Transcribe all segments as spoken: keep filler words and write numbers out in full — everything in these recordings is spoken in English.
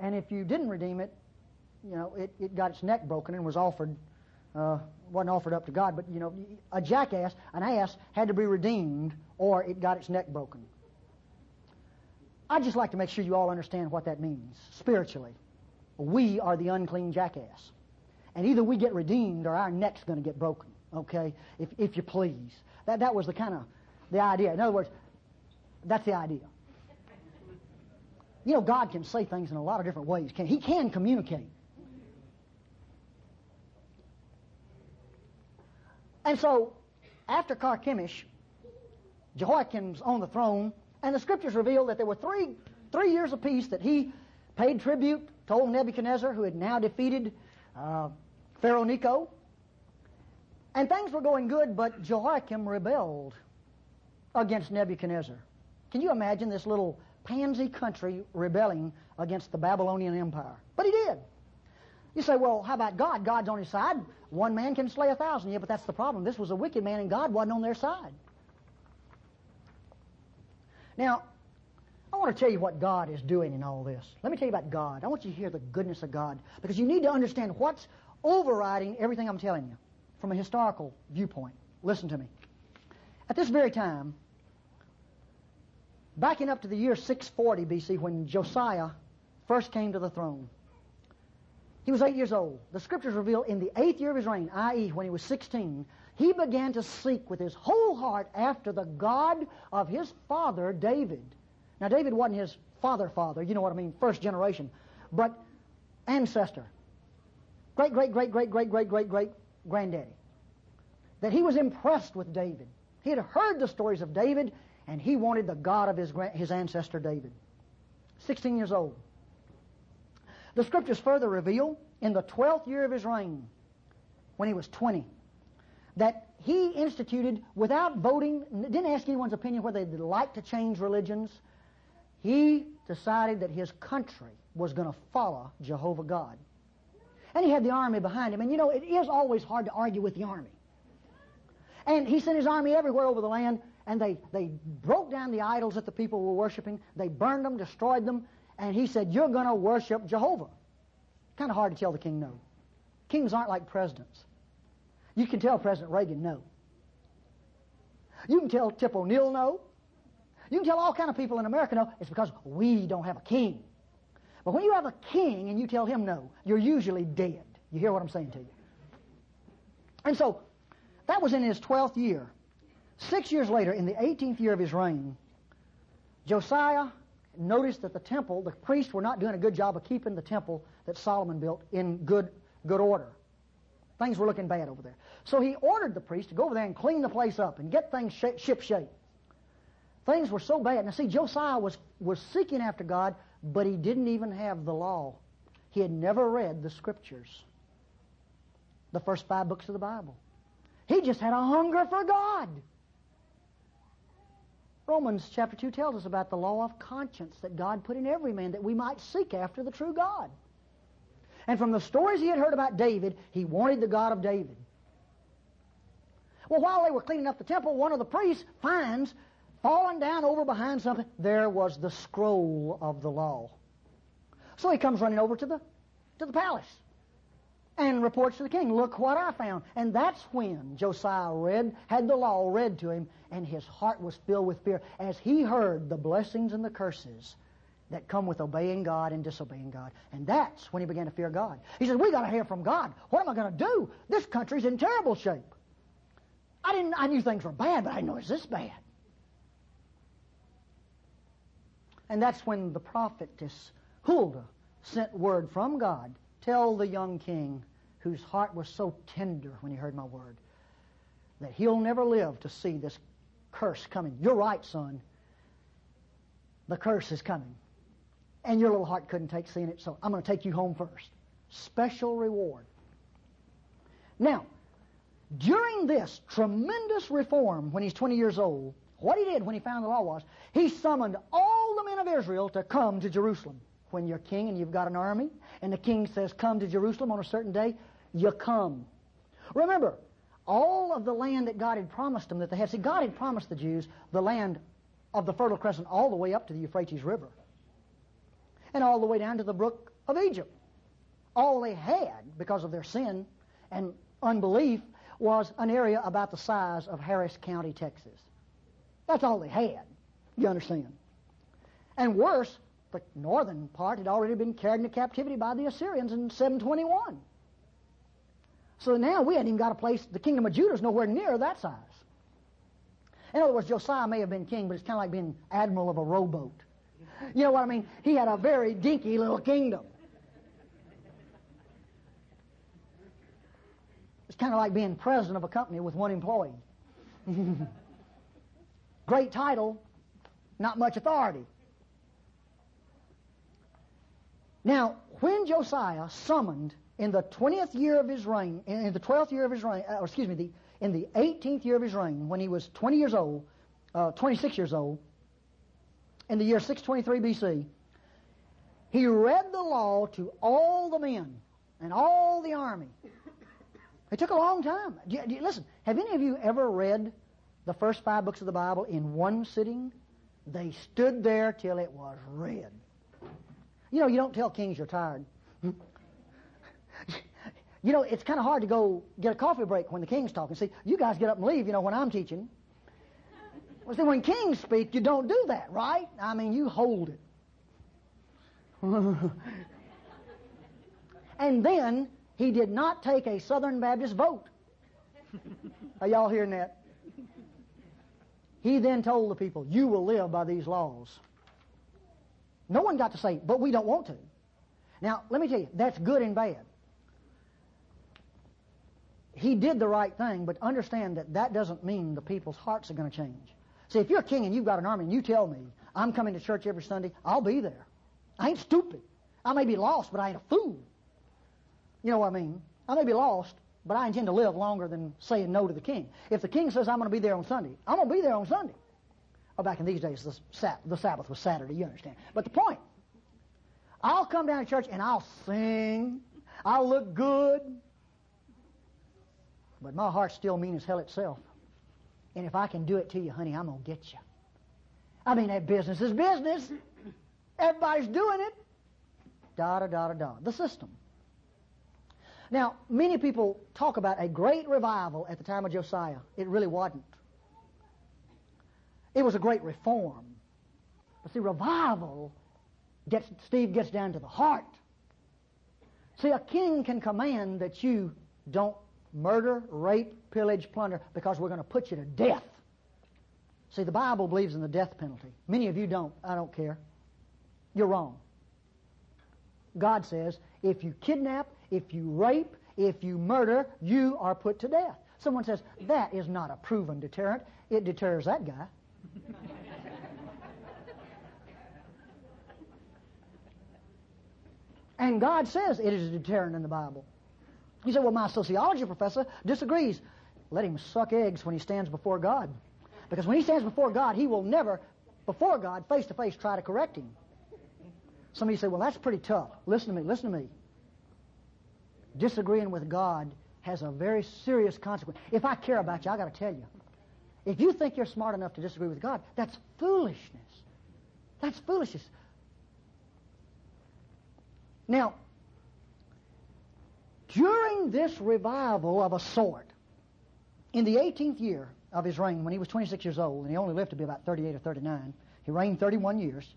and if you didn't redeem it, you know, it, it got its neck broken and was offered, uh, wasn't offered up to God, but, you know, a jackass, an ass, had to be redeemed or it got its neck broken. I'd just like to make sure you all understand what that means spiritually. We are the unclean jackass. And either we get redeemed or our neck's going to get broken, okay, if, if you please. That, that was the kind of, the idea. In other words, that's the idea. You know, God can say things in a lot of different ways. Can He can communicate. And so, after Carchemish, Jehoiakim's on the throne, and the Scriptures reveal that there were three three years of peace that he paid tribute to old Nebuchadnezzar, who had now defeated uh, Pharaoh Necho. And things were going good, but Jehoiakim rebelled against Nebuchadnezzar. Can you imagine this little pansy country rebelling against the Babylonian Empire? But he did. You say, well, how about God? God's on his side. One man can slay a thousand. Yeah, but that's the problem. This was a wicked man, and God wasn't on their side. Now, I want to tell you what God is doing in all this. Let me tell you about God. I want you to hear the goodness of God, because you need to understand what's overriding everything I'm telling you from a historical viewpoint. Listen to me. At this very time, backing up to the year six forty B C, when Josiah first came to the throne, he was eight years old. The Scriptures reveal in the eighth year of his reign, that is when he was sixteen, he began to seek with his whole heart after the God of his father David. Now, David wasn't his father father, you know what I mean, first generation, but ancestor. Great, great, great, great, great, great, great, great granddaddy. That he was impressed with David. He had heard the stories of David, and he wanted the God of his, his ancestor David. sixteen years old. The Scriptures further reveal, in the twelfth year of his reign, when he was twenty, that he instituted, without voting, didn't ask anyone's opinion whether they'd like to change religions, he decided that his country was going to follow Jehovah God. And he had the army behind him. And you know, it is always hard to argue with the army. And he sent his army everywhere over the land, and they, they broke down the idols that the people were worshiping. They burned them, destroyed them, and he said, you're going to worship Jehovah. Kind of hard to tell the king no. Kings aren't like presidents. You can tell President Reagan no. You can tell Tip O'Neill no. You can tell all kind of people in America no. It's because we don't have a king. But when you have a king and you tell him no, you're usually dead. You hear what I'm saying to you? And so, that was in his twelfth year. Six years later, in the eighteenth year of his reign, Josiah noticed that the temple, the priests were not doing a good job of keeping the temple that Solomon built in good, good order. Things were looking bad over there. So he ordered the priests to go over there and clean the place up and get things sh- ship shape. Things were so bad. Now see, Josiah was, was seeking after God, but he didn't even have the law. He had never read the Scriptures, the first five books of the Bible. He just had a hunger for God. Romans chapter two tells us about the law of conscience that God put in every man, that we might seek after the true God. And from the stories he had heard about David, he wanted the God of David. Well, while they were cleaning up the temple, one of the priests finds, fallen down over behind something, there was the scroll of the law. So he comes running over to the, to the palace and reports to the king, look what I found. And that's when Josiah read, had the law read to him, and his heart was filled with fear as he heard the blessings and the curses that come with obeying God and disobeying God. And that's when he began to fear God. He said, we got to hear from God. What am I going to do? This country's in terrible shape. I didn't. I knew things were bad, but I didn't know it was this bad. And that's when the prophetess Huldah sent word from God, tell the young king, whose heart was so tender when he heard my word, that he'll never live to see this curse coming. You're right, son. The curse is coming. And your little heart couldn't take seeing it, so I'm going to take you home first. Special reward. Now, during this tremendous reform, when he's twenty years old, what he did when he found the law was, he summoned all the men of Israel to come to Jerusalem. When you're king and you've got an army, and the king says, come to Jerusalem on a certain day, you come. Remember, all of the land that God had promised them that they had, see, God had promised the Jews the land of the Fertile Crescent all the way up to the Euphrates River, and all the way down to the brook of Egypt. All they had, because of their sin and unbelief, was an area about the size of Harris County, Texas. That's all they had, you understand. And worse, the northern part had already been carried into captivity by the Assyrians in seven twenty-one. So now we hadn't even got a place, the kingdom of Judah is nowhere near that size. In other words, Josiah may have been king, but it's kind of like being admiral of a rowboat. You know what I mean? He had a very dinky little kingdom. It's kind of like being president of a company with one employee. Great title, not much authority. Now, when Josiah summoned in the twentieth year of his reign, in the twelfth year of his reign, or excuse me, the, in the eighteenth year of his reign, when he was twenty years old, uh, twenty-six years old, in the year six twenty-three B C, he read the law to all the men and all the army. It took a long time. Do you, do you, listen, have any of you ever read the first five books of the Bible in one sitting? They stood there till it was read. You know, you don't tell kings you're tired. You know, it's kind of hard to go get a coffee break when the king's talking. See, you guys get up and leave, you know, when I'm teaching. Well, see, when kings speak, you don't do that, right? I mean, you hold it. And then he did not take a Southern Baptist vote. Are y'all hearing that? He then told the people, you will live by these laws. No one got to say, but we don't want to. Now, let me tell you, that's good and bad. He did the right thing, but understand that that doesn't mean the people's hearts are going to change. See, if you're a king and you've got an army and you tell me, I'm coming to church every Sunday, I'll be there. I ain't stupid. I may be lost, but I ain't a fool. You know what I mean? I may be lost, but I intend to live longer than saying no to the king. If the king says I'm going to be there on Sunday, I'm going to be there on Sunday. Oh, back in these days, the, sat- the Sabbath was Saturday, you understand. But the point, I'll come down to church and I'll sing. I'll look good. But my heart's still mean as hell itself. And if I can do it to you, honey, I'm going to get you. I mean, that business is business. Everybody's doing it. Da, da, da, da, da. The system. Now, many people talk about a great revival at the time of Josiah. It really wasn't. It was a great reform. But see, revival, gets, Steve, gets down to the heart. See, a king can command that you don't murder, rape, pillage, plunder, because we're going to put you to death. See, the Bible believes in the death penalty. Many of you don't. I don't care. You're wrong. God says, if you kidnap, if you rape, if you murder, you are put to death. Someone says, that is not a proven deterrent. It deters that guy. And God says it is a deterrent in the Bible. You say, well, my sociology professor disagrees. Let him suck eggs when he stands before God. Because when he stands before God, he will never, before God, face to face, try to correct him. Some of you say, well, that's pretty tough. Listen to me, listen to me. Disagreeing with God has a very serious consequence. If I care about you, I got to tell you. If you think you're smart enough to disagree with God, that's foolishness. That's foolishness. Now, during this revival of a sort, in the eighteenth year of his reign, when he was twenty-six years old, and he only lived to be about thirty-eight or thirty-nine, he reigned thirty-one years,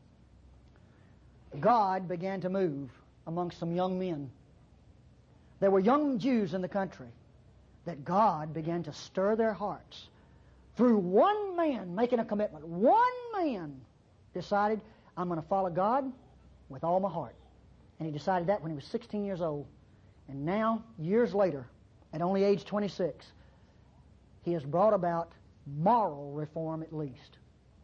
God began to move amongst some young men. There were young Jews in the country that God began to stir their hearts. Through one man making a commitment, one man decided, I'm going to follow God with all my heart. And he decided that when he was sixteen years old. And now, years later, at only age twenty-six, he has brought about moral reform at least.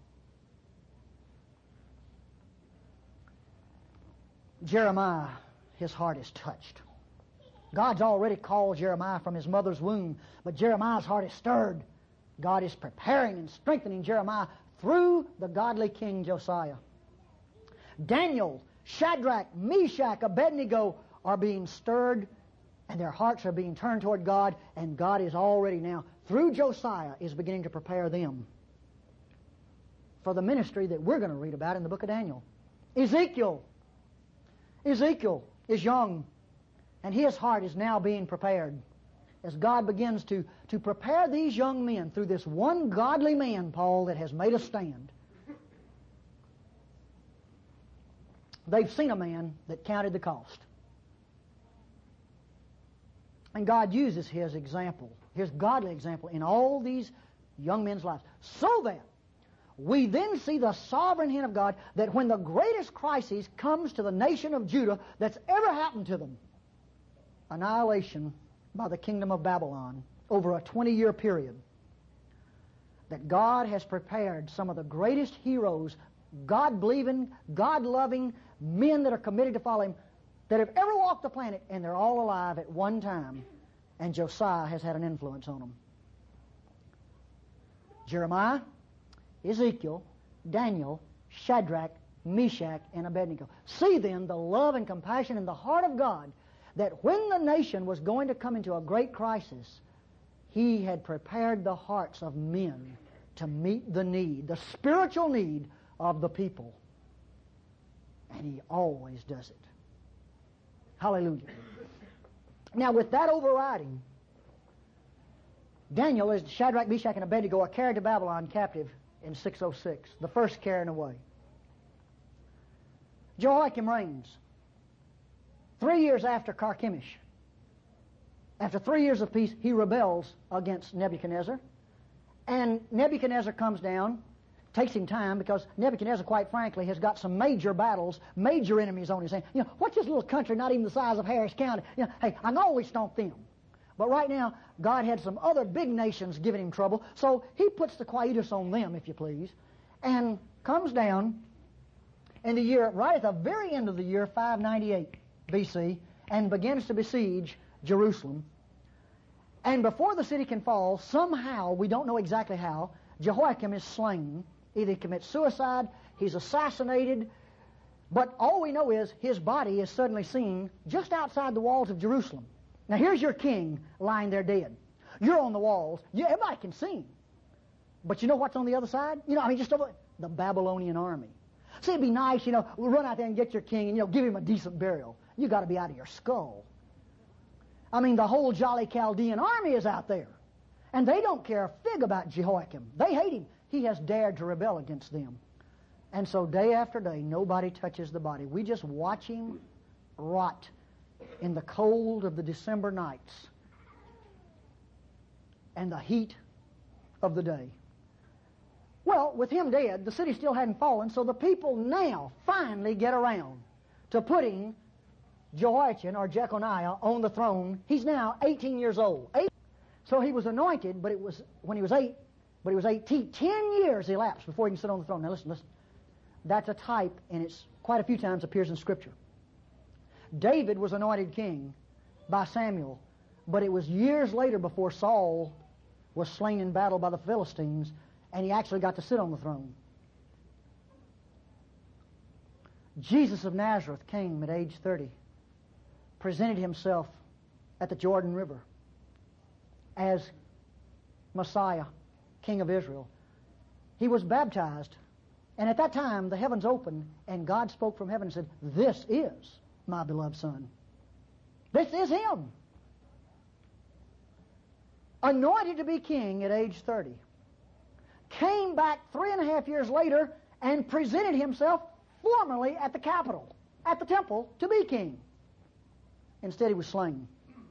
Jeremiah, his heart is touched. God's already called Jeremiah from his mother's womb, but Jeremiah's heart is stirred. God is preparing and strengthening Jeremiah through the godly king Josiah. Daniel, Shadrach, Meshach, Abednego are being stirred, and their hearts are being turned toward God, and God is already now, through Josiah, is beginning to prepare them for the ministry that we're going to read about in the book of Daniel. Ezekiel. Ezekiel is young, and his heart is now being prepared. As God begins to, to prepare these young men through this one godly man, Paul, that has made a stand. They've seen a man that counted the cost. And God uses his example, his godly example, in all these young men's lives. So that we then see the sovereign hand of God, that when the greatest crisis comes to the nation of Judah that's ever happened to them, annihilation by the kingdom of Babylon over a twenty-year period, that God has prepared some of the greatest heroes, God-believing, God-loving men that are committed to follow Him, that have ever walked the planet, and they're all alive at one time, and Josiah has had an influence on them. Jeremiah, Ezekiel, Daniel, Shadrach, Meshach, and Abednego. See then the love and compassion in the heart of God, that when the nation was going to come into a great crisis, He had prepared the hearts of men to meet the need, the spiritual need of the people. And He always does it. Hallelujah. Now, with that overriding, Daniel, as Shadrach, Meshach, and Abednego, are carried to Babylon captive in six oh six, the first carrying away. Jehoiakim reigns. Three years after Carchemish, after three years of peace, he rebels against Nebuchadnezzar. And Nebuchadnezzar comes down. Takes him time, because Nebuchadnezzar, quite frankly, has got some major battles, major enemies on his hands. You know, what's this little country, not even the size of Harris County? You know, hey, I can always stomp them. But right now, God had some other big nations giving him trouble, so he puts the quietus on them, if you please, and comes down in the year, right at the very end of the year, five ninety-eight B C, and begins to besiege Jerusalem. And before the city can fall, somehow, we don't know exactly how, Jehoiakim is slain. Either he commits suicide, he's assassinated, but all we know is his body is suddenly seen just outside the walls of Jerusalem. Now here's your king lying there dead. You're on the walls. You, everybody can see him. But you know what's on the other side? You know, I mean, just over the Babylonian army. See, it'd be nice, you know, we'll run out there and get your king and, you know, give him a decent burial. You got to be out of your skull. I mean, the whole jolly Chaldean army is out there. And they don't care a fig about Jehoiakim. They hate him. He has dared to rebel against them. And so day after day, nobody touches the body. We just watch him rot in the cold of the December nights and the heat of the day. Well, with him dead, the city still hadn't fallen, so the people now finally get around to putting Jehoiachin, or Jeconiah, on the throne. He's now eighteen years old. Eight So he was anointed, but it was when he was eight, but he was eighteen. Ten years elapsed before he can sit on the throne. Now listen, listen. That's a type, and it's quite a few times appears in Scripture. David was anointed king by Samuel, but it was years later before Saul was slain in battle by the Philistines, and he actually got to sit on the throne. Jesus of Nazareth came at age thirty, presented himself at the Jordan River as Messiah, King of Israel. He was baptized, and at that time the heavens opened, and God spoke from heaven and said, "This is my beloved Son." This is him. Anointed to be king at age thirty. Came back three and a half years later and presented himself formally at the capital, at the temple, to be king. Instead he was slain.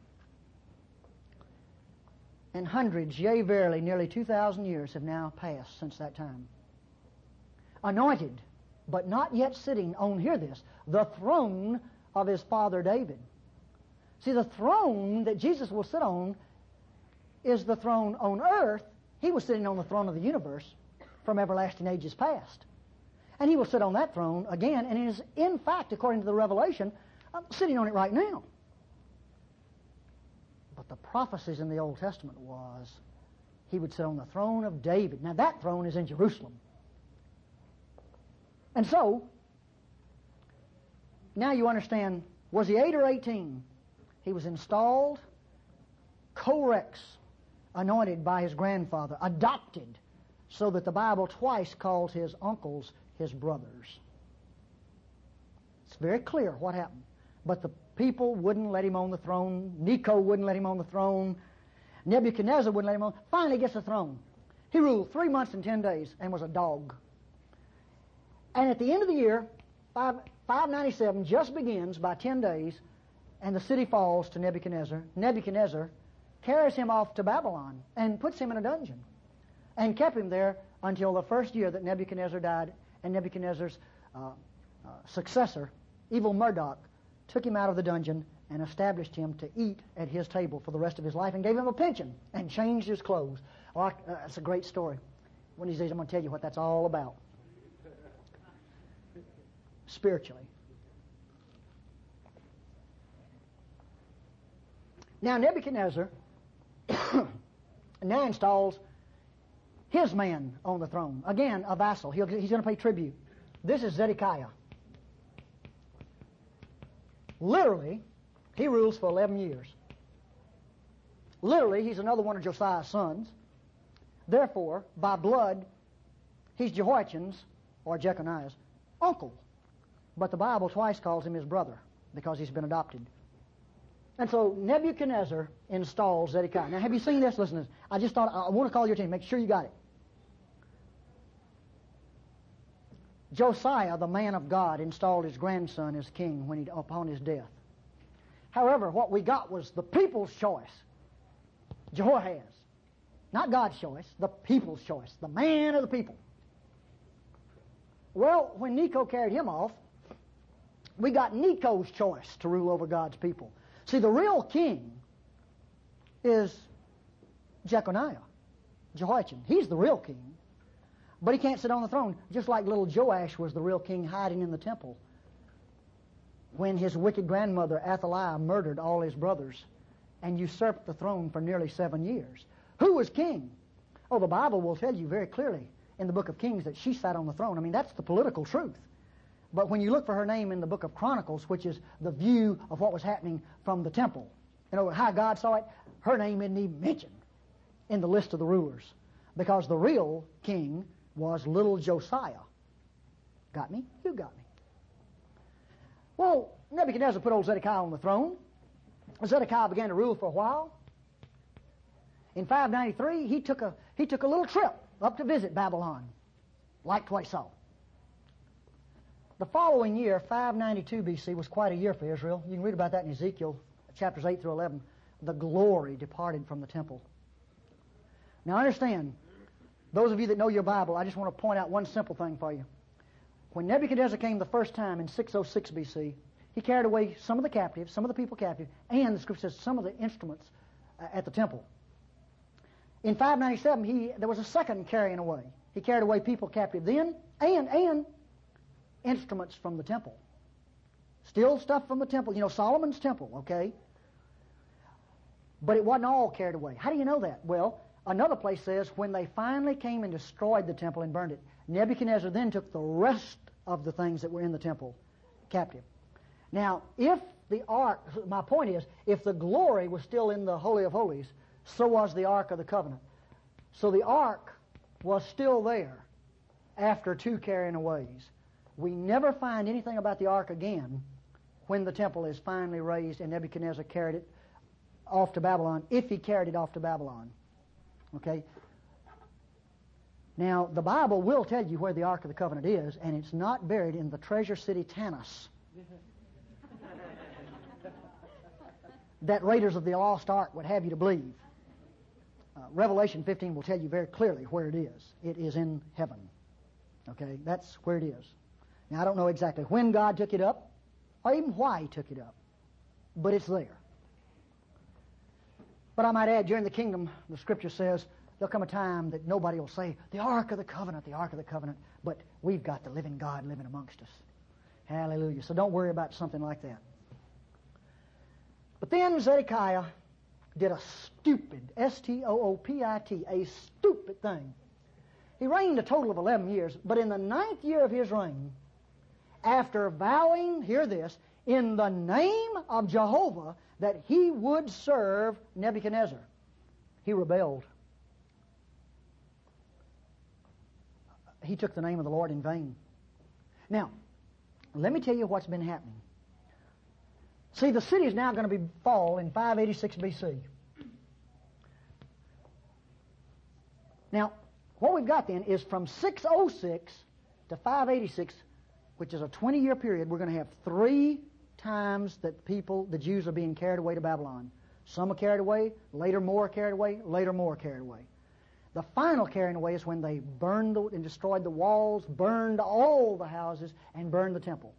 And hundreds, yea verily, nearly two thousand years have now passed since that time. Anointed, but not yet sitting on, hear this, the throne of his father David. See, the throne that Jesus will sit on is the throne on earth. He was sitting on the throne of the universe from everlasting ages past. And he will sit on that throne again, and is, in fact, according to the Revelation, uh, sitting on it right now. But the prophecies in the Old Testament was he would sit on the throne of David. Now that throne is in Jerusalem. And so, now you understand, was he eight or eighteen? He was installed, co-rex, anointed by his grandfather, adopted, so that the Bible twice calls his uncles his brothers. It's very clear what happened. But the people wouldn't let him on the throne. Necho wouldn't let him on the throne. Nebuchadnezzar wouldn't let him on. Finally gets the throne. He ruled three months and ten days and was a dog. And at the end of the year, five, five ninety-seven just begins by ten days, and the city falls to Nebuchadnezzar. Nebuchadnezzar carries him off to Babylon and puts him in a dungeon and kept him there until the first year that Nebuchadnezzar died, and Nebuchadnezzar's uh, uh, successor, evil Marduk, took him out of the dungeon and established him to eat at his table for the rest of his life and gave him a pension and changed his clothes. Oh, I, uh, that's a great story. One of these days I'm going to tell you what that's all about. Spiritually. Now Nebuchadnezzar now installs his man on the throne. Again, a vassal. He'll, he's going to pay tribute. This is Zedekiah. Literally, he rules for eleven years. Literally, he's another one of Josiah's sons. Therefore, by blood, he's Jehoiachin's, or Jeconiah's, uncle. But the Bible twice calls him his brother because he's been adopted. And so Nebuchadnezzar installs Zedekiah. Now, have you seen this? Listen to this. I just thought, I want to call your attention. Make sure you got it. Josiah, the man of God, installed his grandson as king when he, upon his death. However, what we got was the people's choice. Jehoahaz. Not God's choice, the people's choice. The man of the people. Well, when Necho carried him off, we got Necho's choice to rule over God's people. See, the real king is Jeconiah, Jehoiachin. He's the real king. But he can't sit on the throne, just like little Joash was the real king hiding in the temple when his wicked grandmother Athaliah murdered all his brothers and usurped the throne for nearly seven years. Who was king? Oh, the Bible will tell you very clearly in the book of Kings that she sat on the throne. I mean, that's the political truth. But when you look for her name in the book of Chronicles, which is the view of what was happening from the temple, you know, how God saw it, her name isn't even mentioned in the list of the rulers because the real king was little Josiah. Got me? You got me. Well, Nebuchadnezzar put old Zedekiah on the throne. Zedekiah began to rule for a while. In five ninety-three, he took a he took a little trip up to visit Babylon. Liked what he saw. The following year, five ninety-two B C, was quite a year for Israel. You can read about that in Ezekiel chapters eight through eleven. The glory departed from the temple. Now understand, those of you that know your Bible, I just want to point out one simple thing for you. When Nebuchadnezzar came the first time in six oh six B C, he carried away some of the captives, some of the people captive, and the Scripture says some of the instruments uh, at the temple. In five ninety-seven, he, there was a second carrying away. He carried away people captive then, and, and instruments from the temple. Still stuff from the temple. You know, Solomon's temple, okay? But it wasn't all carried away. How do you know that? Well, another place says when they finally came and destroyed the temple and burned it, Nebuchadnezzar then took the rest of the things that were in the temple captive. Now, if the ark, my point is, if the glory was still in the Holy of Holies, so was the Ark of the Covenant. So the ark was still there after two carrying aways. We never find anything about the ark again when the temple is finally raised and Nebuchadnezzar carried it off to Babylon, if he carried it off to Babylon. Okay? Now, the Bible will tell you where the Ark of the Covenant is, and it's not buried in the treasure city Tanis that Raiders of the Lost Ark would have you to believe. Uh, Revelation fifteen will tell you very clearly where it is. It is in heaven. Okay? That's where it is. Now, I don't know exactly when God took it up, or even why he took it up, but it's there. But I might add, during the kingdom, the Scripture says, there'll come a time that nobody will say, the Ark of the Covenant, the Ark of the Covenant, but we've got the living God living amongst us. Hallelujah. So don't worry about something like that. But then Zedekiah did a stupid, S T O O P I T, a stupid thing. He reigned a total of eleven years, but in the ninth year of his reign, after vowing, hear this, in the name of Jehovah, that he would serve Nebuchadnezzar, he rebelled. He took the name of the Lord in vain. Now, Let me tell you what's been happening. See, the city is now going to be fall in five eighty-six B C. Now, what we've got then is from six oh six to five eighty-six, which is a twenty-year period, we're going to have three times that people, the Jews, are being carried away to Babylon. Some are carried away, later more are carried away, later more are carried away. The final carrying away is when they burned the, and destroyed the walls, burned all the houses, and burned the temple.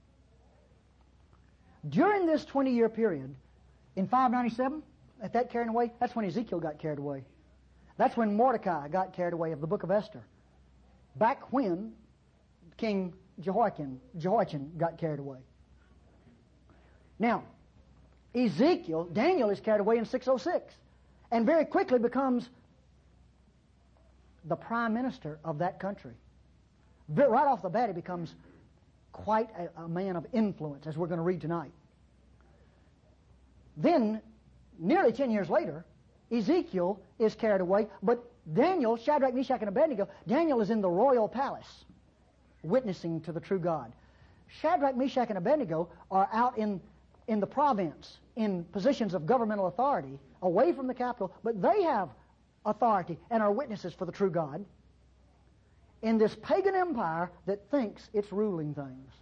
During this twenty-year period, in five ninety-seven, at that carrying away, that's when Ezekiel got carried away. That's when Mordecai got carried away of the book of Esther. Back when King Jehoiakim, Jehoiachin got carried away. Now, Ezekiel, Daniel is carried away in six oh six, and very quickly becomes the prime minister of that country. Right off the bat, he becomes quite a, a man of influence, as we're going to read tonight. Then, nearly ten years later, Ezekiel is carried away, but Daniel, Shadrach, Meshach, and Abednego, Daniel is in the royal palace, witnessing to the true God. Shadrach, Meshach, and Abednego are out in, in the province, in positions of governmental authority, away from the capital, but they have authority and are witnesses for the true God in this pagan empire that thinks it's ruling things.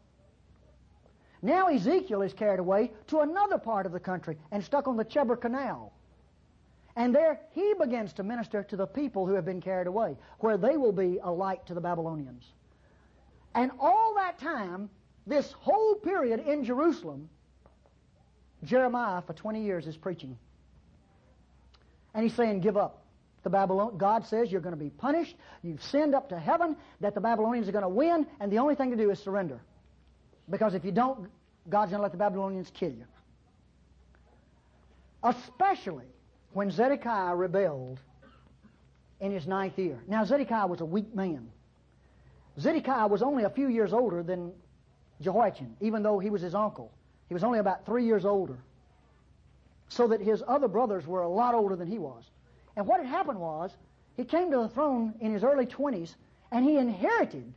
Now Ezekiel is carried away to another part of the country and stuck on the Chebar Canal. And there he begins to minister to the people who have been carried away, where they will be a light to the Babylonians. And all that time, this whole period in Jerusalem, Jeremiah for twenty years is preaching. And he's saying, give up. The Babylon- God says you're going to be punished. You've sinned up to heaven, that the Babylonians are going to win, and the only thing to do is surrender. Because if you don't, God's going to let the Babylonians kill you. Especially when Zedekiah rebelled in his ninth year. Now, Zedekiah was a weak man. Zedekiah was only a few years older than Jehoiachin, even though he was his uncle. He was only about three years older. So that his other brothers were a lot older than he was. And what had happened was, he came to the throne in his early twenties, and he inherited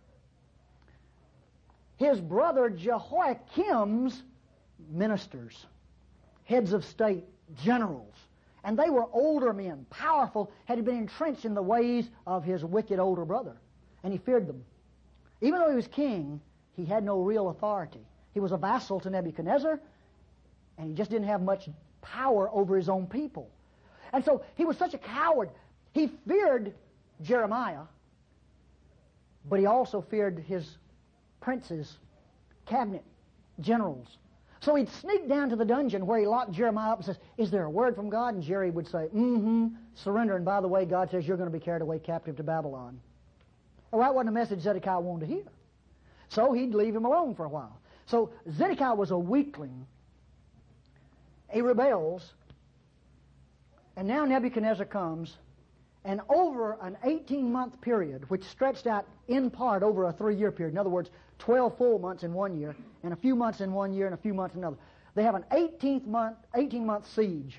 his brother Jehoiakim's ministers, heads of state, generals. And they were older men, powerful, had been entrenched in the ways of his wicked older brother. And he feared them. Even though he was king, he had no real authority. He was a vassal to Nebuchadnezzar, and he just didn't have much power over his own people. And so he was such a coward. He feared Jeremiah, but he also feared his princes, cabinet, generals. So he'd sneak down to the dungeon where he locked Jeremiah up and says, is there a word from God? And Jerry would say, mm-hmm, surrender. And by the way, God says you're going to be carried away captive to Babylon. Well, that wasn't a message Zedekiah wanted to hear. So he'd leave him alone for a while. So Zedekiah was a weakling. He rebels. And now Nebuchadnezzar comes, and over an eighteen-month period, which stretched out in part over a three-year period, in other words, twelve full months in one year, and a few months in one year, and a few months in another. They have an eighteenth month, eighteen-month siege.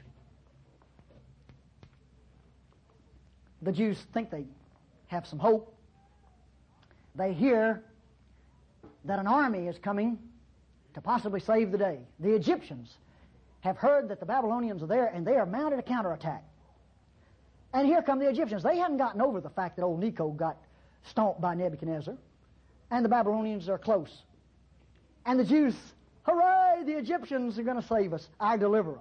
The Jews think they have some hope. They hear that an army is coming to possibly save the day. The Egyptians have heard that the Babylonians are there, and they are mounted a counterattack. And here come the Egyptians. They hadn't gotten over the fact that old Necho got stomped by Nebuchadnezzar, and the Babylonians are close. And the Jews, hooray, the Egyptians are going to save us, our deliverer.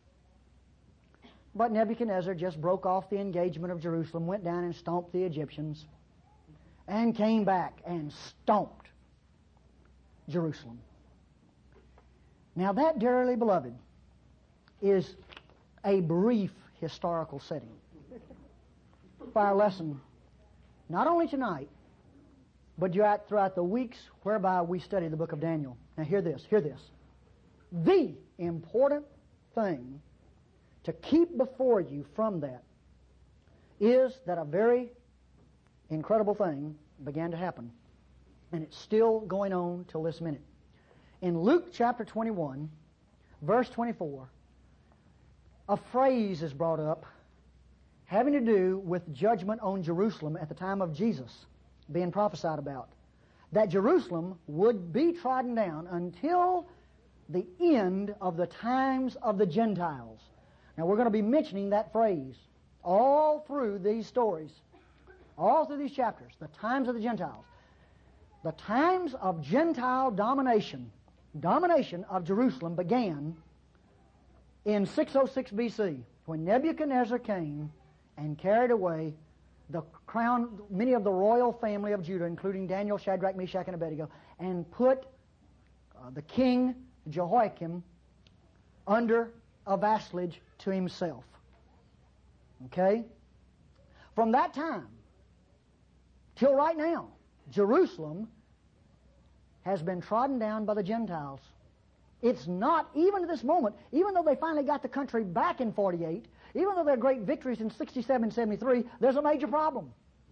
But Nebuchadnezzar just broke off the engagement of Jerusalem, went down and stomped the Egyptians, and came back and stomped Jerusalem. Now that, dearly beloved, is a brief historical setting for our lesson, not only tonight, but throughout the weeks whereby we study the book of Daniel. Now hear this, hear this. The important thing to keep before you from that is that a very incredible thing began to happen, and it's still going on till this minute. In Luke chapter twenty-one, verse twenty-four, a phrase is brought up having to do with judgment on Jerusalem at the time of Jesus being prophesied about. that Jerusalem would be trodden down until the end of the times of the Gentiles. Now we're going to be mentioning that phrase all through these stories, all through these chapters, the times of the Gentiles. The times of Gentile domination, domination of Jerusalem began in six oh six B C when Nebuchadnezzar came and carried away the crown, many of the royal family of Judah, including Daniel, Shadrach, Meshach, and Abednego, and put uh, the king Jehoiakim under a vassalage to himself. Okay? From that time till right now, Jerusalem has been trodden down by the Gentiles. It's not, even to this moment, even though they finally got the country back in forty-eight, even though there are great victories in sixty-seven, seventy-three, there's a major problem.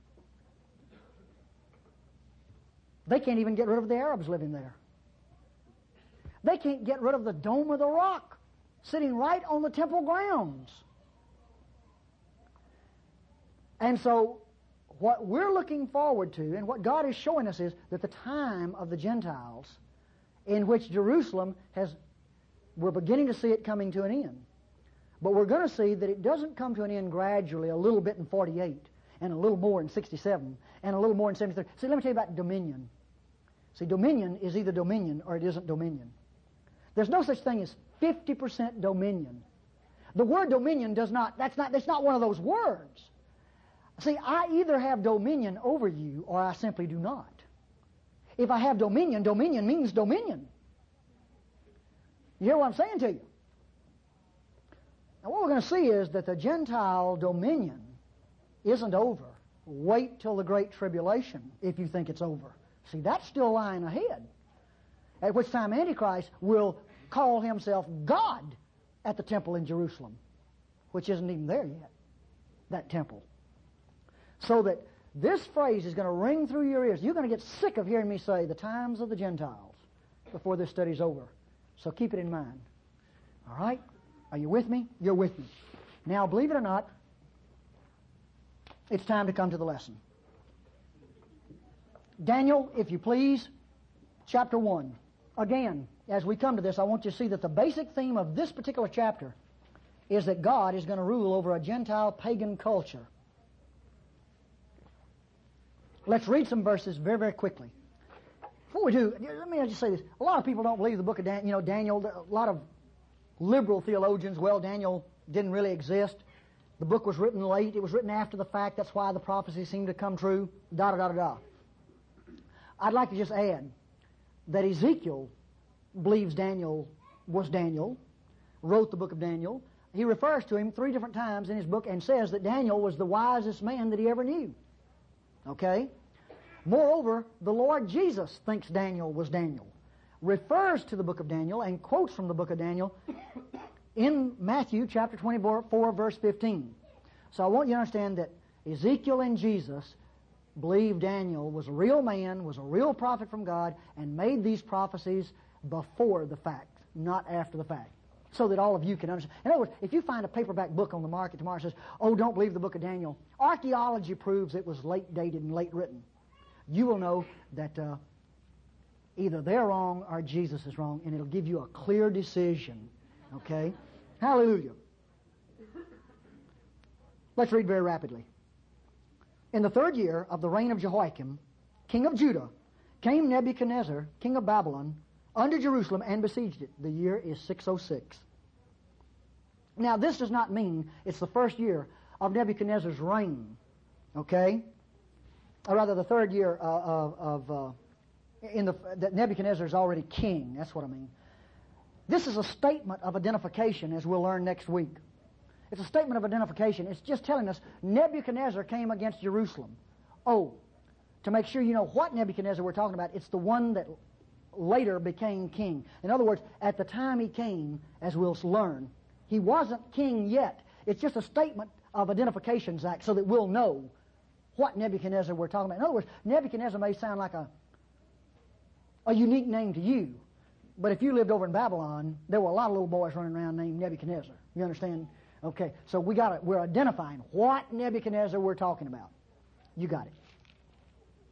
They can't even get rid of the Arabs living there. They can't get rid of the Dome of the Rock sitting right on the temple grounds. And so what we're looking forward to and what God is showing us is that the time of the Gentiles in which Jerusalem has, we're beginning to see it coming to an end. But we're going to see that it doesn't come to an end gradually, a little bit in forty-eight, and a little more in sixty-seven, and a little more in seventy-three. See, let me tell you about dominion. See, dominion is either dominion or it isn't dominion. There's no such thing as fifty percent dominion. The word dominion does not, that's not, that's not one of those words. See, I either have dominion over you or I simply do not. If I have dominion, dominion means dominion. You hear what I'm saying to you? Now what we're going to see is that the Gentile dominion isn't over. Wait till the Great Tribulation if you think it's over. See, that's still lying ahead. At which time Antichrist will call himself God at the temple in Jerusalem, which isn't even there yet, that temple. So that this phrase is going to ring through your ears. You're going to get sick of hearing me say the times of the Gentiles before this study's over. So keep it in mind. All right? Are you with me? You're with me. Now, believe it or not, it's time to come to the lesson. Daniel, if you please, chapter one. Again, as we come to this, I want you to see that the basic theme of this particular chapter is that God is going to rule over a Gentile pagan culture. Let's read some verses very, very quickly. Before we do, let me just say this. A lot of people don't believe the book of Daniel. You know, Daniel, a lot of liberal theologians, well, Daniel didn't really exist. The book was written late. It was written after the fact. That's why the prophecy seemed to come true. Da, da, da, da, da. I'd like to just add that Ezekiel believes Daniel was Daniel, wrote the book of Daniel. He refers to him three different times in his book and says that Daniel was the wisest man that he ever knew. Okay? Moreover, the Lord Jesus thinks Daniel was Daniel, refers to the book of Daniel and quotes from the book of Daniel in Matthew chapter twenty-four, verse fifteen. So I want you to understand that Ezekiel and Jesus believed Daniel was a real man, was a real prophet from God, and made these prophecies before the fact, not after the fact, so that all of you can understand. In other words, if you find a paperback book on the market tomorrow that says, oh, don't believe the book of Daniel, archaeology proves it was late dated and late written, you will know that uh, either they're wrong or Jesus is wrong, and it'll give you a clear decision. Okay? Hallelujah. Let's read very rapidly. In the third year of the reign of Jehoiakim, king of Judah, came Nebuchadnezzar, king of Babylon, under Jerusalem and besieged it. The year is six oh six. Now, this does not mean it's the first year of Nebuchadnezzar's reign, okay? Or rather, the third year uh, of, of uh, in the that Nebuchadnezzar is already king. That's what I mean. This is a statement of identification, as we'll learn next week. It's a statement of identification. It's just telling us Nebuchadnezzar came against Jerusalem. Oh, to make sure you know what Nebuchadnezzar we're talking about, it's the one that later became king. In other words, at the time he came, as we'll learn, he wasn't king yet. It's just a statement of identification, Zach, so that we'll know what Nebuchadnezzar we're talking about. In other words, Nebuchadnezzar may sound like a, a unique name to you, but if you lived over in Babylon, there were a lot of little boys running around named Nebuchadnezzar. You understand? Okay, so we got it. We're identifying what Nebuchadnezzar we're talking about. You got it.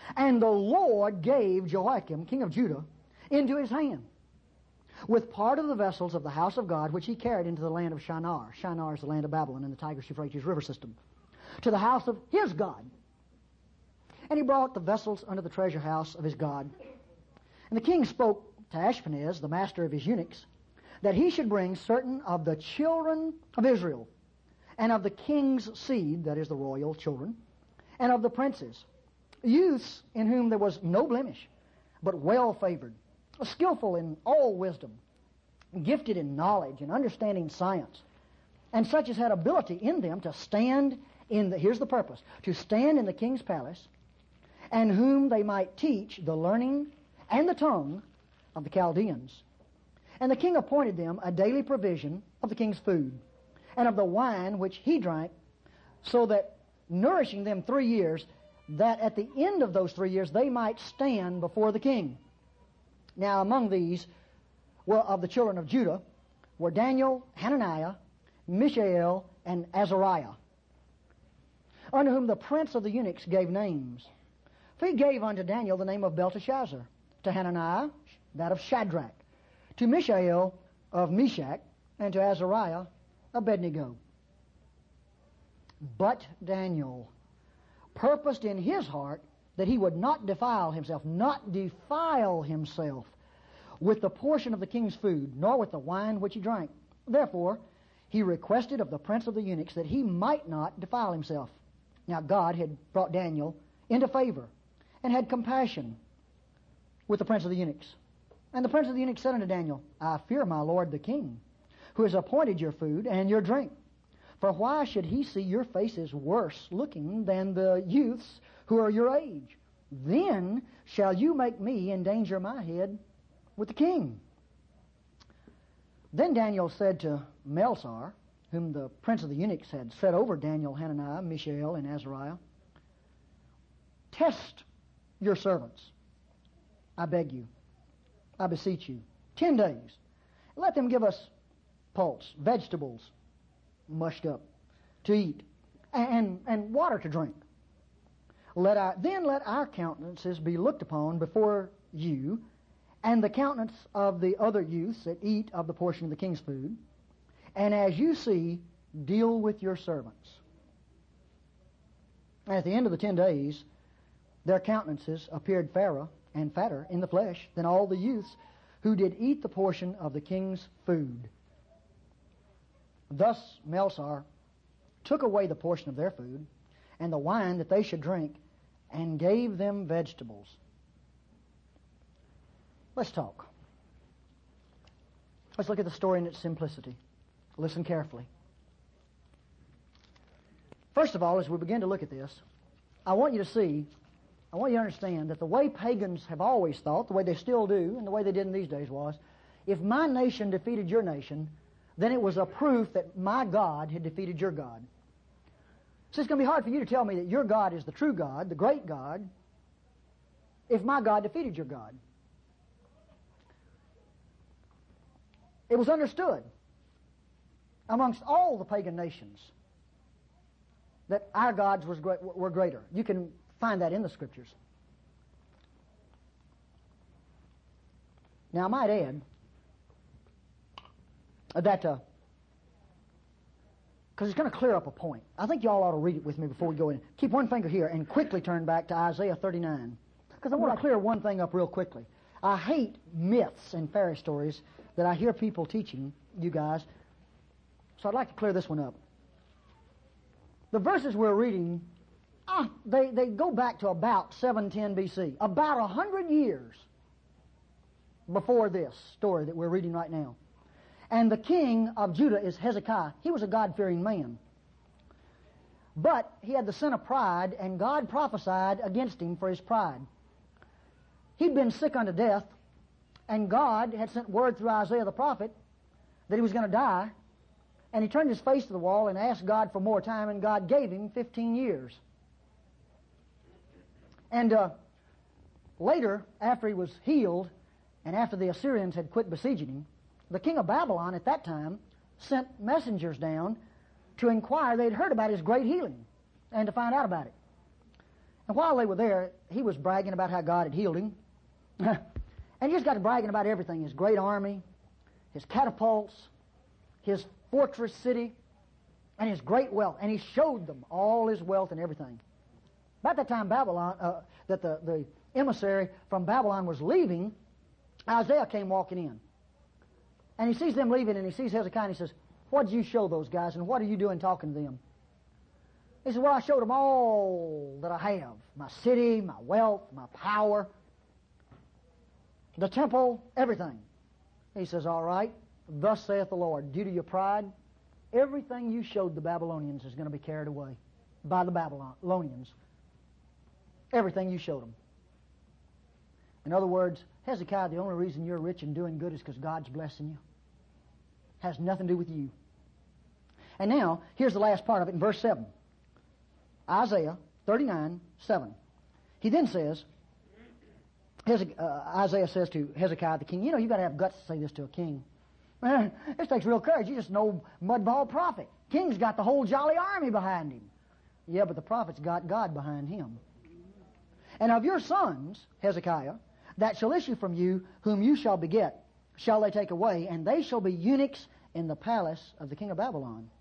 And the Lord gave Jehoiakim, king of Judah, into his hand, with part of the vessels of the house of God, which he carried into the land of Shinar. Shinar is the land of Babylon in the Tigris-Euphrates river system, to the house of his God. And he brought the vessels unto the treasure house of his God. And the king spoke to Ashpenaz, the master of his eunuchs, that he should bring certain of the children of Israel, and of the king's seed, that is the royal children, and of the princes, youths in whom there was no blemish, but well favored, skillful in all wisdom, gifted in knowledge and understanding science, and such as had ability in them to stand in the, here's the purpose, to stand in the king's palace, and whom they might teach the learning and the tongue of the Chaldeans. And the king appointed them a daily provision of the king's food, and of the wine which he drank, so that nourishing them three years, that at the end of those three years they might stand before the king. Now among these were of the children of Judah were Daniel, Hananiah, Mishael, and Azariah, unto whom the prince of the eunuchs gave names. For he gave unto Daniel the name of Belteshazzar, to Hananiah that of Shadrach, to Mishael of Meshach, and to Azariah Abednego. But Daniel purposed in his heart that he would not defile himself, not defile himself with the portion of the king's food, nor with the wine which he drank. Therefore, he requested of the prince of the eunuchs that he might not defile himself. Now God had brought Daniel into favor, and had compassion with the prince of the eunuchs. And the prince of the eunuchs said unto Daniel, I fear my lord the king, who has appointed your food and your drink. For why should he see your faces worse looking than the youths who are your age? Then shall you make me endanger my head with the king. Then Daniel said to Melsar, whom the prince of the eunuchs had set over Daniel, Hananiah, Mishael, and Azariah, test your servants, I beg you, I beseech you, ten days. Let them give us pulse, vegetables, mushed up, to eat, and, and water to drink. Let our, then let our countenances be looked upon before you, and the countenance of the other youths that eat of the portion of the king's food, and as you see, deal with your servants. And at the end of the ten days, their countenances appeared fairer and fatter in the flesh than all the youths who did eat the portion of the king's food. Thus Melsar took away the portion of their food and the wine that they should drink, and gave them vegetables. Let's talk. Let's look at the story in its simplicity. Listen carefully. First of all, as we begin to look at this, I want you to see, I want you to understand that the way pagans have always thought, the way they still do, and the way they did in these days was, if my nation defeated your nation, then it was a proof that my God had defeated your God. So it's going to be hard for you to tell me that your God is the true God, the great God, if my God defeated your God. It was understood amongst all the pagan nations that our gods was great, were greater. You can find that in the Scriptures. Now, I might add that, uh, because it's going to clear up a point. I think you all ought to read it with me before we go in. Keep one finger here and quickly turn back to Isaiah thirty-nine, because I want to clear one thing up real quickly. I hate myths and fairy stories that I hear people teaching you guys, so I'd like to clear this one up. The verses we're reading, ah, they, they go back to about seven ten B C, about one hundred years before this story that we're reading right now. And the king of Judah is Hezekiah. He was a God-fearing man. But he had the sin of pride, and God prophesied against him for his pride. He'd been sick unto death, and God had sent word through Isaiah the prophet that he was going to die, and he turned his face to the wall and asked God for more time, and God gave him fifteen years. And uh, later, after he was healed, and after the Assyrians had quit besieging him, the king of Babylon at that time sent messengers down to inquire. They'd heard about his great healing and to find out about it. And while they were there, he was bragging about how God had healed him. And he just got to bragging about everything, his great army, his catapults, his fortress city, and his great wealth. And he showed them all his wealth and everything. About that time, Babylon, uh, that the, the emissary from Babylon was leaving, Isaiah came walking in. And he sees them leaving, and he sees Hezekiah, and he says, what did you show those guys, and what are you doing talking to them? He said, well, I showed them all that I have. My city, my wealth, my power, the temple, everything. He says, all right, thus saith the Lord, due to your pride, everything you showed the Babylonians is going to be carried away by the Babylonians. Everything you showed them. In other words, Hezekiah, the only reason you're rich and doing good is because God's blessing you. Has nothing to do with you. And now, here's the last part of it in verse seven. Isaiah thirty-nine, seven. He then says, Hezek- uh, Isaiah says to Hezekiah the king, you know, you've got to have guts to say this to a king. Man, this takes real courage. You just know mudball prophet. King's got the whole jolly army behind him. Yeah, but the prophet's got God behind him. And of your sons, Hezekiah, that shall issue from you, whom you shall beget, shall they take away, and they shall be eunuchs in the palace of the king of Babylon.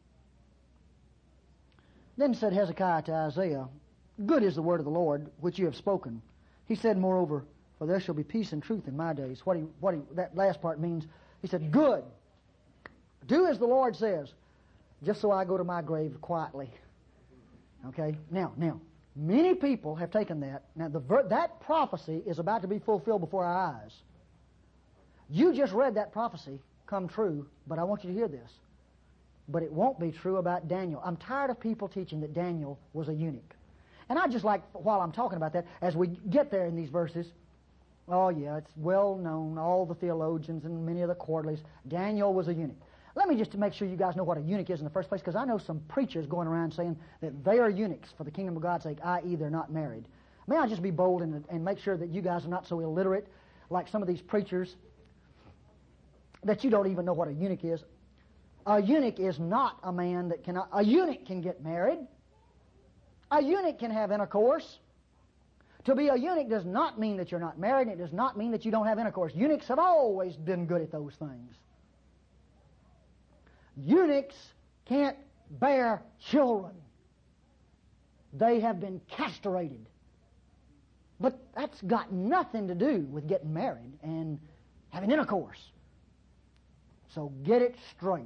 Then said Hezekiah to Isaiah, good is the word of the Lord, which you have spoken. He said, moreover, for there shall be peace and truth in my days. What he, what he, that last part means, he said, good. Do as the Lord says, just so I go to my grave quietly. Okay? Now, now, many people have taken that. Now, the ver- that prophecy is about to be fulfilled before our eyes. You just read that prophecy come true, but I want you to hear this. But it won't be true about Daniel. I'm tired of people teaching that Daniel was a eunuch. And I just like, while I'm talking about that, as we get there in these verses, oh yeah, it's well known, all the theologians and many of the quarterlies, Daniel was a eunuch. Let me just to make sure you guys know what a eunuch is in the first place, because I know some preachers going around saying that they are eunuchs for the kingdom of God's sake, that is they're not married. May I just be bold and, and make sure that you guys are not so illiterate like some of these preachers that you don't even know what a eunuch is. A eunuch is not a man that cannot... A eunuch can get married. A eunuch can have intercourse. To be a eunuch does not mean that you're not married, and it does not mean that you don't have intercourse. Eunuchs have always been good at those things. Eunuchs can't bear children. They have been castrated. But that's got nothing to do with getting married and having intercourse. So get it straight.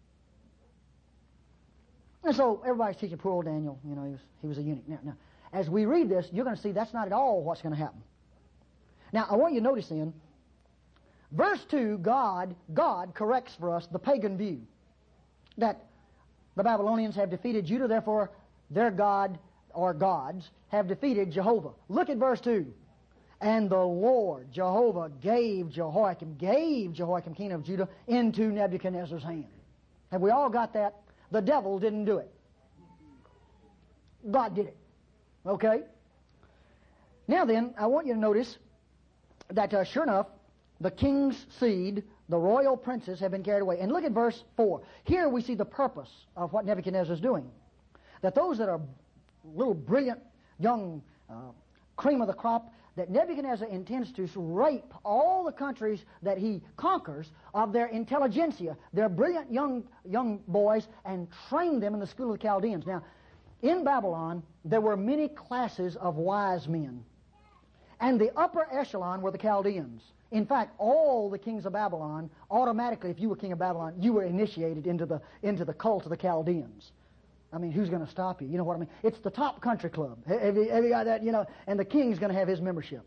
And so everybody's teaching poor old Daniel, you know, he was, he was a eunuch. Now, now, as we read this, you're going to see that's not at all what's going to happen. Now, I want you to notice in verse two, God, God corrects for us the pagan view that the Babylonians have defeated Judah, therefore their God or gods have defeated Jehovah. Look at verse two. And the Lord, Jehovah, gave Jehoiakim, gave Jehoiakim, king of Judah, into Nebuchadnezzar's hand. Have we all got that? The devil didn't do it. God did it. Okay? Now then, I want you to notice that uh, sure enough, the king's seed, the royal princes, have been carried away. And look at verse four. Here we see the purpose of what Nebuchadnezzar is doing. That those that are little brilliant young uh, cream of the crop, that Nebuchadnezzar intends to rape all the countries that he conquers of their intelligentsia, their brilliant young young boys, and train them in the school of the Chaldeans. Now, in Babylon, there were many classes of wise men. And the upper echelon were the Chaldeans. In fact, all the kings of Babylon, automatically, if you were king of Babylon, you were initiated into the into the cult of the Chaldeans. I mean, who's going to stop you? You know what I mean? It's the top country club. Have you, have you got that? You know, and the king's going to have his membership.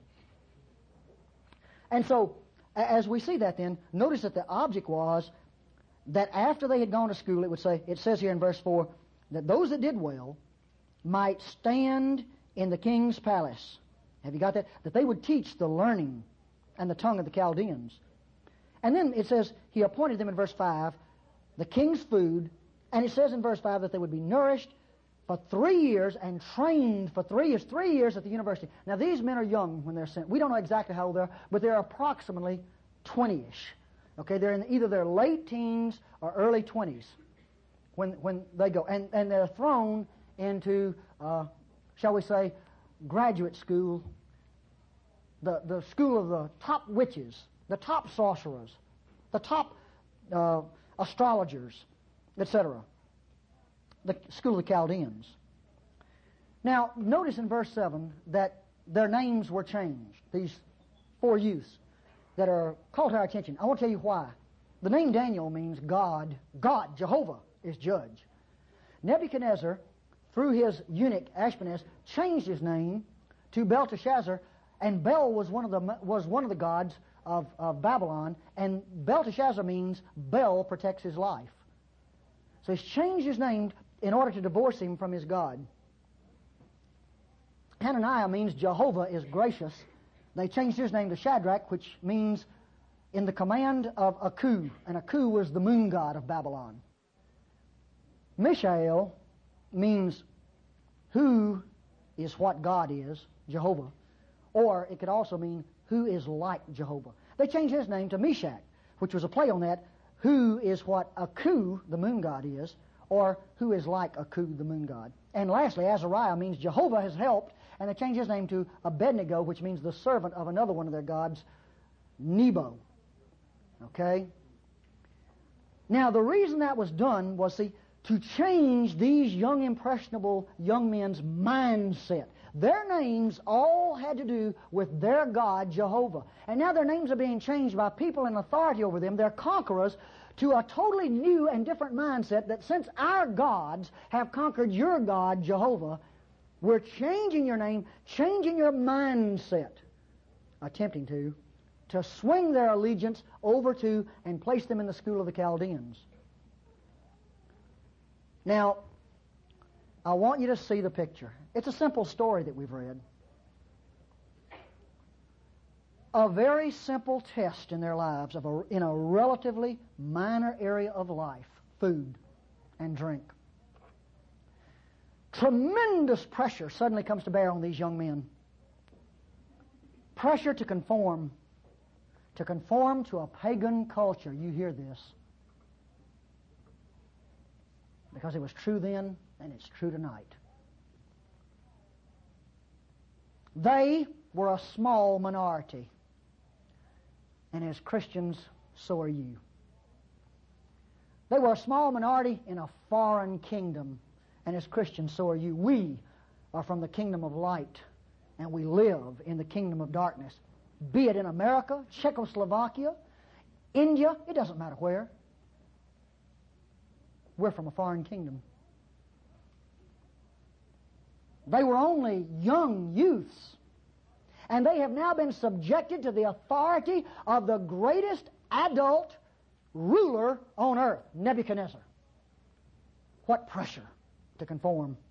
And so, as we see that then, notice that the object was that after they had gone to school, it would say, it says here in verse four, that those that did well might stand in the king's palace. Have you got that? That they would teach the learning and the tongue of the Chaldeans. And then it says, he appointed them in verse five, the king's food. And it says in verse five that they would be nourished for three years and trained for three years, three years at the university. Now, these men are young when they're sent. We don't know exactly how old they are, but they're approximately twenty-ish. Okay, they're in either their late teens or early twenties when when they go. And, and they're thrown into, uh, shall we say, graduate school, the, the school of the top witches, the top sorcerers, the top uh, astrologers, et cetera. The school of the Chaldeans. Now, notice in verse seven that their names were changed. These four youths that are called to our attention. I want to tell you why. The name Daniel means God. God, Jehovah, is judge. Nebuchadnezzar, through his eunuch Ashpenaz, changed his name to Belteshazzar, and Bel was one of the was one of the gods of, of Babylon, and Belteshazzar means Bel protects his life. So he's changed his name in order to divorce him from his God. Hananiah means Jehovah is gracious. They changed his name to Shadrach, which means in the command of Aku, and Aku was the moon god of Babylon. Mishael means who is what God is, Jehovah, or it could also mean who is like Jehovah. They changed his name to Meshach, which was a play on that, who is what Aku, the moon god, is, or who is like Aku, the moon god. And lastly, Azariah means Jehovah has helped, and they changed his name to Abednego, which means the servant of another one of their gods, Nebo. Okay? Now, the reason that was done was, see, to change these young, impressionable young men's mindset. Their names all had to do with their God, Jehovah. And now their names are being changed by people in authority over them. They're conquerors to a totally new and different mindset that since our gods have conquered your God, Jehovah, we're changing your name, changing your mindset, attempting to, to swing their allegiance over to and place them in the school of the Chaldeans. Now, I want you to see the picture. It's a simple story that we've read. A very simple test in their lives of a, in a relatively minor area of life, food and drink. Tremendous pressure suddenly comes to bear on these young men. Pressure to conform, to conform to a pagan culture. You hear this. Because it was true then, and it's true tonight. They were a small minority. And as Christians, so are you. They were a small minority in a foreign kingdom. And as Christians, so are you. We are from the kingdom of light, and we live in the kingdom of darkness. Be it in America, Czechoslovakia, India, it doesn't matter where. We're from a foreign kingdom. They were only young youths, and they have now been subjected to the authority of the greatest adult ruler on earth, Nebuchadnezzar. What pressure to conform.